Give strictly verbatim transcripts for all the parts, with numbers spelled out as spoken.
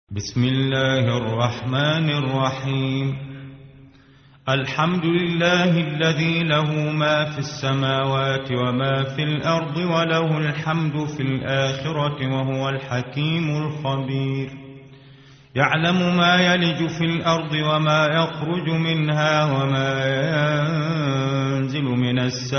بسم الله الرحمن الرحيم. الحمد لله الذي له ما في السماوات وما في الأرض وله الحمد في الآخرة وهو الحكيم الخبير. يعلم ما يلج في الأرض وما يخرج منها وما ينزل من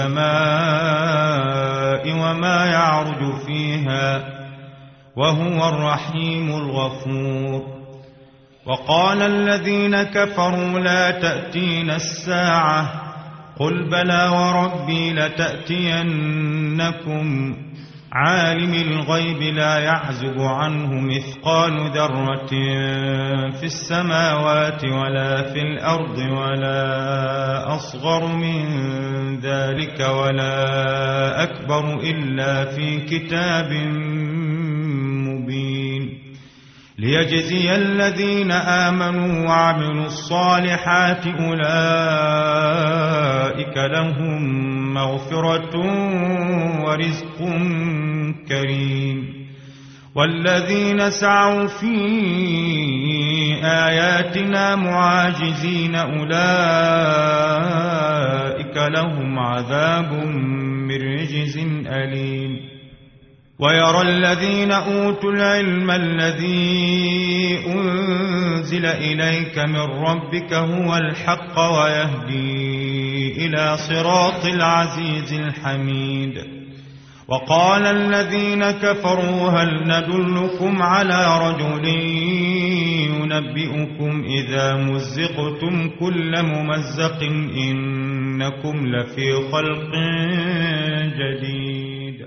السماء وما يعرج فيها وهو الرحيم الغفور. وقال الذين كفروا لا تأتينا الساعة قل بلى وربي لتأتينكم عالم الغيب لا يعزب عنه مثقال ذرة في السماوات ولا في الأرض ولا أصغر من ذلك ولا أكبر إلا في كتاب مبين ليجزي الذين آمنوا وعملوا الصالحات أولئك لهم مغفرة ورزق كريم. والذين سعوا في آياتنا معاجزين أولئك لهم عذاب من رجز أليم. ويرى الذين أوتوا العلم الذي أنزل إليك من ربك هو الحق ويهدي إلى صراط العزيز الحميد. وقال الذين كفروا هل ندلكم على رجل ينبئكم إذا مزقتم كل ممزق إنكم لفي خلق جديد.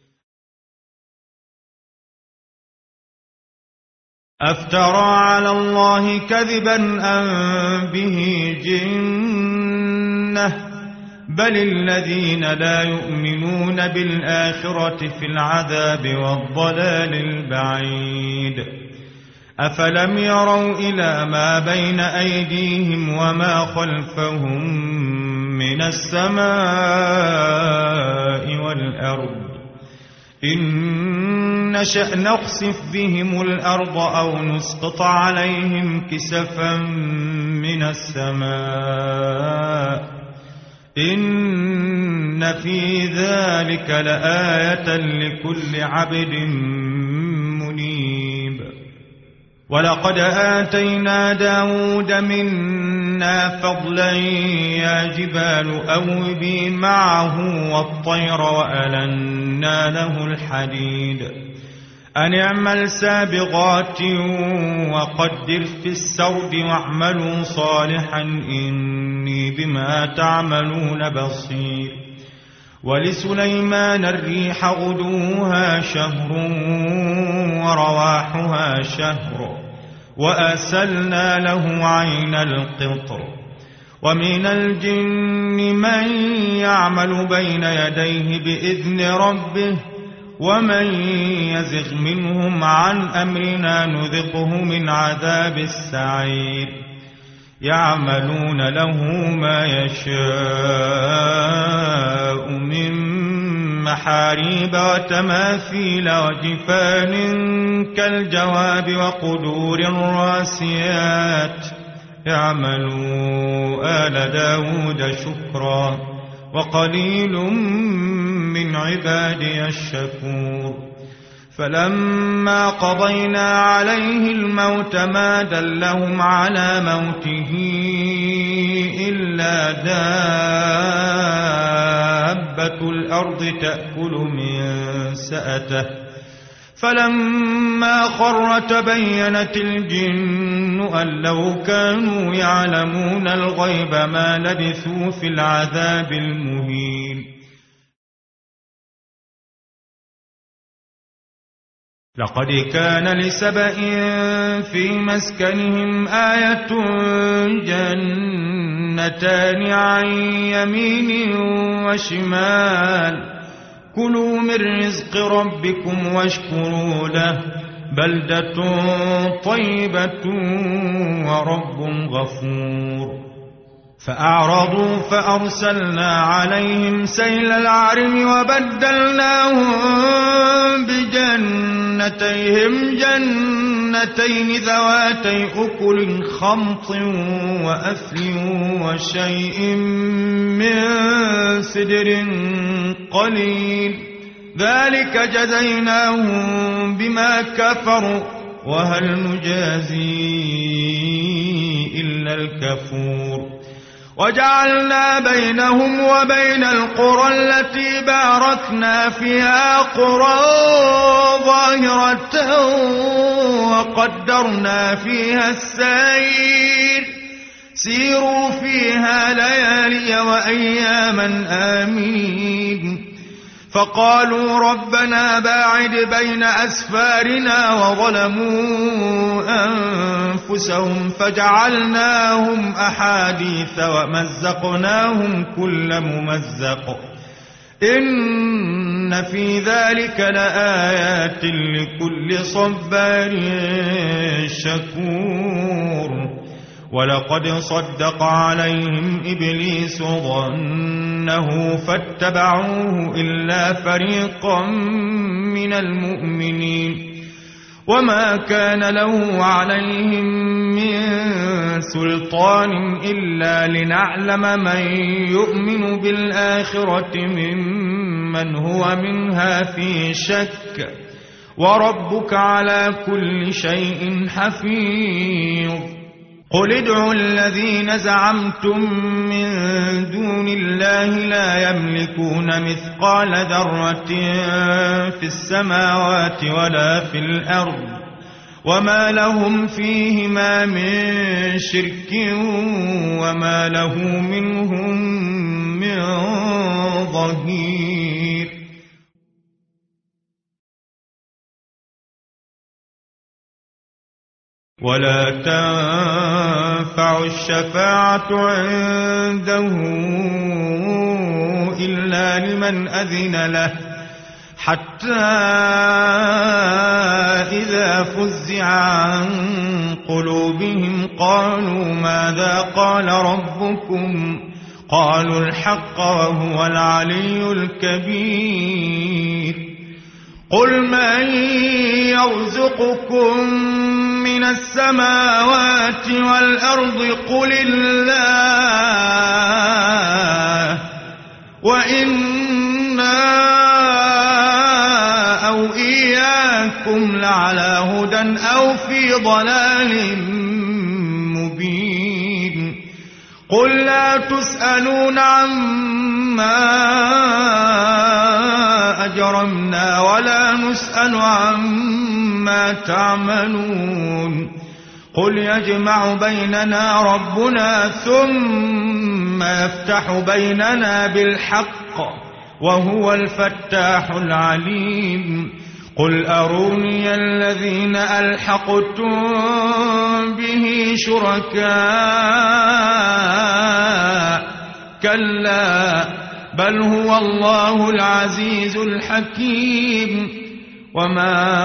أفترى على الله كذبا أم به جنة بل الذين لا يؤمنون بالآخرة في العذاب والضلال البعيد. أفلم يروا إلى ما بين أيديهم وما خلفهم من السماء والأرض إن نشأ نخسف بهم الأرض أو نسقط عليهم كسفا من السماء إن في ذلك لآية لكل عبد منيب. ولقد آتينا داود منا فضلا يا جبال أوبي معه والطير وألنا له الحديد أن اعمل سابغات وقدر في السرد واعملوا صالحا إني بما تعملون بصير. ولسليمان الريح غدوها شهر ورواحها شهر وأسلنا له عين القطر. ومن الجن من يعمل بين يديه بإذن ربه ومن يزغ منهم عن أمرنا نذقه من عذاب السعير. يعملون له ما يشاء من محاريب وتماثيل وجفان كالجواب وقدور الراسيات. يعملوا آل داود شكرا وقليل من عبادي الشكور. فلما قضينا عليه الموت ما دلهم على موته إلا دابة الأرض تأكل من سأته فلما خر تبينت الجن أن لو كانوا يعلمون الغيب ما لبثوا في العذاب المهين. لقد كان لسبإ في مسكنهم آية جنتان عن يمين وشمال كلوا من رزق ربكم واشكروا له بلدة طيبة ورب غفور. فأعرضوا فأرسلنا عليهم سيل العرم وبدلناهم بجنتين جنتين جنتين ذواتي أكل خمط وأثل وشيء من سدر قليل ذلك جزيناهم بما كفروا وهل نجازي إلا الكفور وجعلنا بينهم وبين القرى التي باركنا فيها قرى ظاهرة وقدرنا فيها السير سيروا فيها ليالي وأياما آمين فقالوا ربنا باعد بين أسفارنا وظلموا أنفسهم فجعلناهم أحاديث ومزقناهم كل ممزق إن في ذلك لآيات لكل صبار شكور ولقد صدق عليهم إبليس ظنه فاتبعوه إلا فريقا من المؤمنين وما كان له عليهم من سلطان إلا لنعلم من يؤمن بالآخرة ممن هو منها في شك وربك على كل شيء حفيظ قل ادعوا الذين زعمتم من دون الله لا يملكون مثقال ذرة في السماوات ولا في الأرض وما لهم فيهما من شرك وما له منهم من ظهير ولا تنفع الشفاعة عنده إلا لمن أذن له حتى إذا فزع عن قلوبهم قالوا ماذا قال ربكم قالوا الحق وهو العلي الكبير قل من يرزقكم من السماوات والأرض قل الله وإنا أو إياكم لعلى هدى أو في ضلال مبين قل لا تسألون عما أجرمنا ولا نسأل عما تعملون قل يجمع بيننا ربنا ثم يفتح بيننا بالحق وهو الفتاح العليم قل أروني الذين ألحقتم به شركاء كلا بل هو الله العزيز الحكيم وما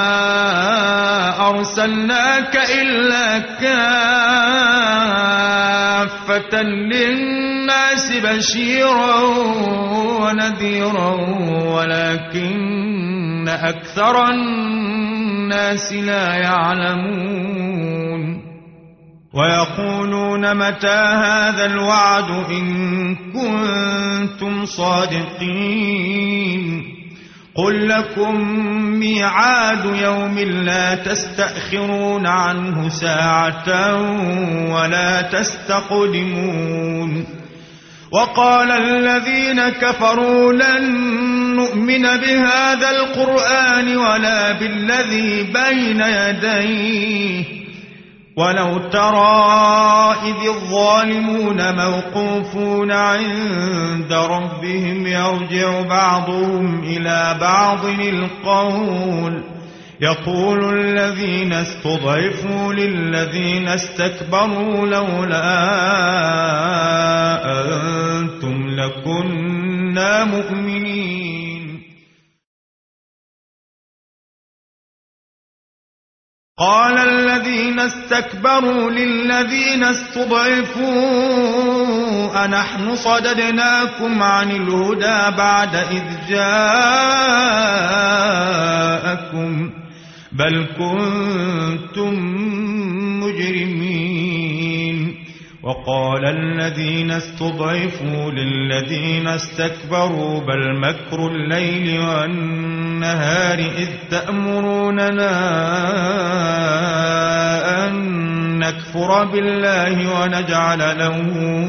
أرسلناك إلا كافة للناس بشيرا ونذيرا ولكن أكثر الناس لا يعلمون ويقولون متى هذا الوعد إن كنتم صادقين قل لكم ميعاد يوم لا تستأخرون عنه ساعة ولا تستقدمون وقال الذين كفروا لن نؤمن بهذا القرآن ولا بالذي بين يديه ولو ترى إذ الظالمون موقوفون عند ربهم يرجع بعضهم إلى بعض القول يقول الذين استضعفوا للذين استكبروا لولا أنتم لكنا مؤمنين قال الذين استكبروا للذين استضعفوا أنحن صددناكم عن الهدى بعد إذ جاءكم بل كنتم مجرمين. وقال الذين استضعفوا للذين استكبروا بل مكر الليل والنهار إذ تأمروننا أن نكفر بالله ونجعل له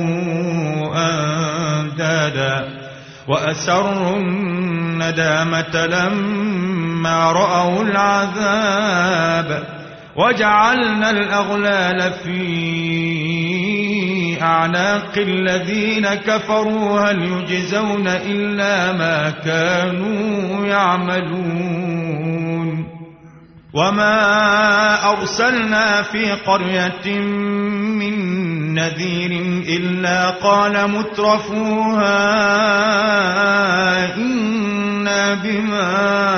أندادا وأسروا الندامة لما رأوا العذاب وجعلنا الأغلال في أعناق الذين كفروا هل يجزون إلا ما كانوا يعملون. وما أرسلنا في قرية من نذير إلا قال مترفوها إنا بما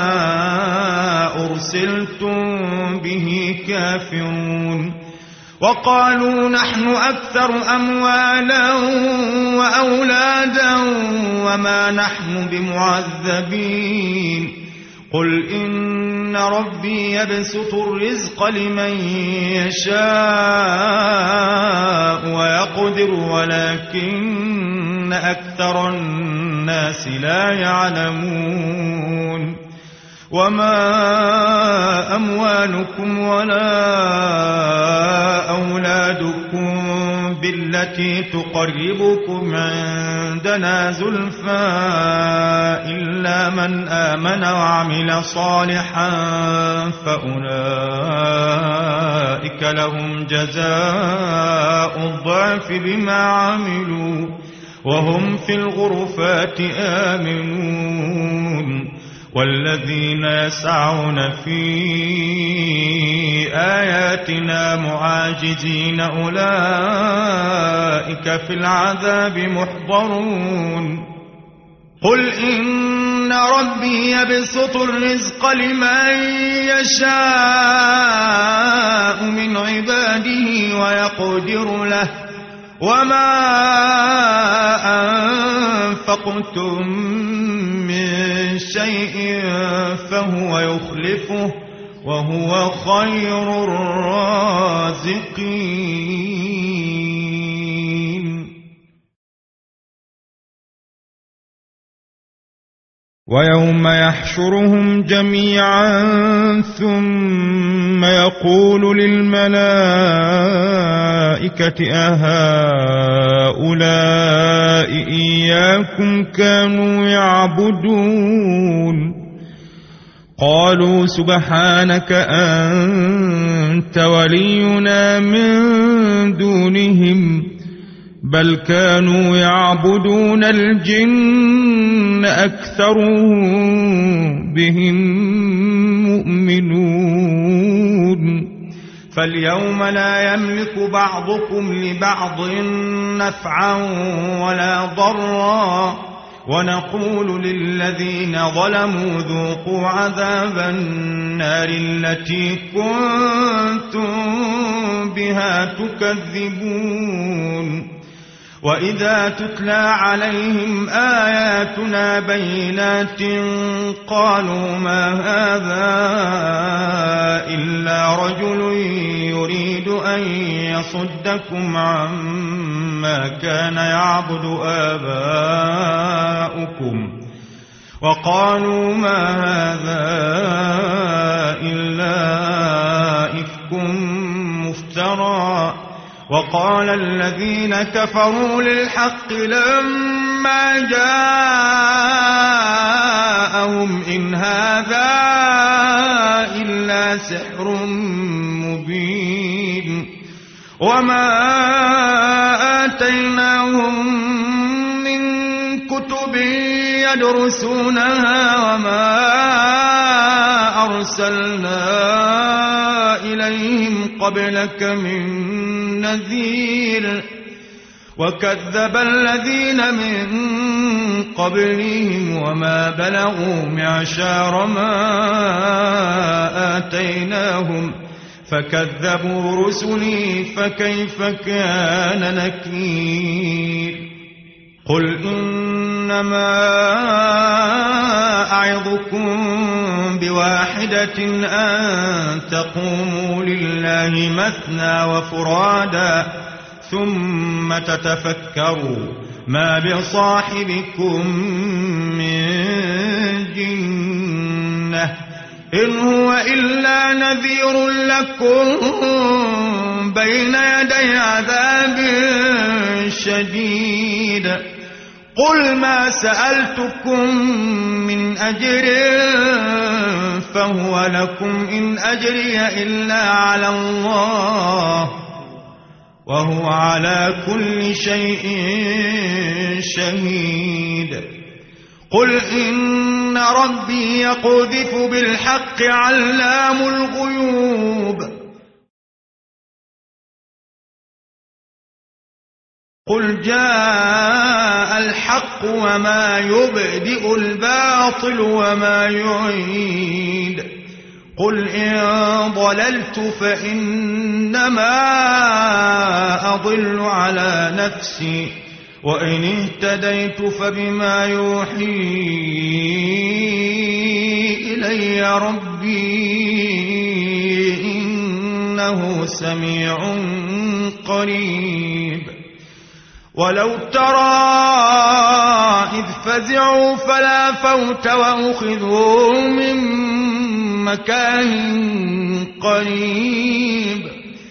أرسلتم به كافرون. وقالوا نحن أكثر أموالا وأولادا وما نحن بمعذبين. قل إن ربي يبسط الرزق لمن يشاء ويقدر ولكن أكثر الناس لا يعلمون. وما أموالكم ولا أولادكم بالتي تقربكم عندنا زلفى إلا من آمن وعمل صالحا فأولئك لهم جزاء الضعف بما عملوا وهم في الغرفات آمنون. والذين يسعون في آياتنا معاجزين أولئك في العذاب محضرون. قل إن ربي يبسط الرزق لمن يشاء من عباده ويقدر له وما أنفقتم من شيء فهو يخلفه وهو خير الرازقين. ويوم يحشرهم جميعا ثم يقول للملائكة أهؤلاء إياكم كانوا يعبدون قالوا سبحانك أنت ولينا من دونهم بل كانوا يعبدون الجن أكثرهم بهم مؤمنون. فاليوم لا يملك بعضكم لبعض نفعا ولا ضرا ونقول للذين ظلموا ذوقوا عذاب النار التي كنتم بها تكذبون. وإذا تتلى عليهم آياتنا بينات قالوا ما هذا إلا رجل يريد أن يصدكم عما كان يعبد آباؤكم وقالوا ما هذا إلا إفك مفترى. وقال الذين كفروا للحق لما جاءهم إن هذا إلا سحر مبين. وما آتيناهم من كتب يدرسونها وما أرسلنا إليهم قبلك من نذير وكذب الذين من قبلهم وما بلغوا معشار ما آتيناهم فكذبوا رسلي فكيف كان نكير. قل إن إنما أعظكم بواحدة أن تقوموا لله مثنى وفرادا ثم تتفكروا ما بصاحبكم من جنة إن هو إلا نذير لكم بين يدي عذاب شديد قل ما سألتكم من أجر فهو لكم إن أجري إلا على الله وهو على كل شيء شهيد قل إن ربي يقذف بالحق علام الغيوب قل جاء الحق وما يبدئ الباطل وما يعيد قل إن ضللت فإنما أضل على نفسي وإن اهتديت فبما يوحي إلي ربي إنه سميع قريب ولو ترى إذ فزعوا فلا فوت وأخذوا من مكان قريب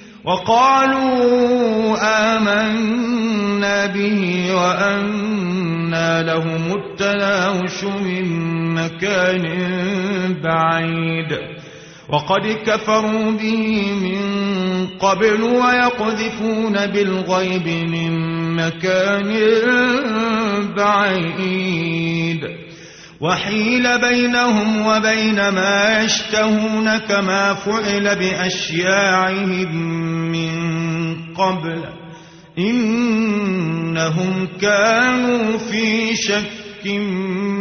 وقالوا آمنا به وأنى لهم التناوش من مكان بعيد وقد كفروا به من قبل ويقذفون بالغيب من مكان بعيد وحيل بينهم وبين ما يشتهون كما فعل بأشياعهم من قبل إنهم كانوا في شك